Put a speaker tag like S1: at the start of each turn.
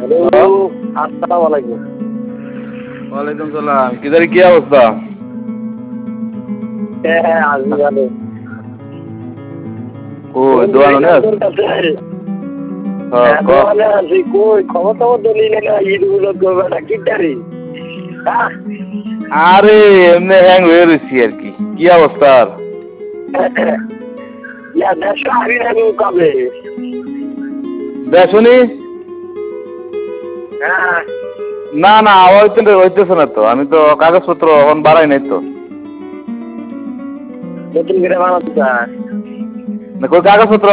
S1: Hello, আসসালামু আলাইকুম।
S2: ওয়ালাইকুম সালাম। কি অবস্থা?
S1: হ্যাঁ, আছি ভালো।
S2: কই দোকানে আছ?
S1: হ্যাঁ, দোকানে আছি। কই খবর টবর তো নিলে না, ঈদ উদ্যোগ করবে না কিটারি?
S2: আরে এমনি হ্যাং হয়ে রয়েছি আর কি। কি অবস্থা?
S1: দেড়শো আবি যাবো কবে?
S2: দেখনি?
S1: হ্যাঁ,
S2: না না হইতেছে না তো। আমি তো কাগজপত্র এখন বাড়াই নাই তো।
S1: নতুন করে বানাতে চায়।
S2: না কই কাগজপত্র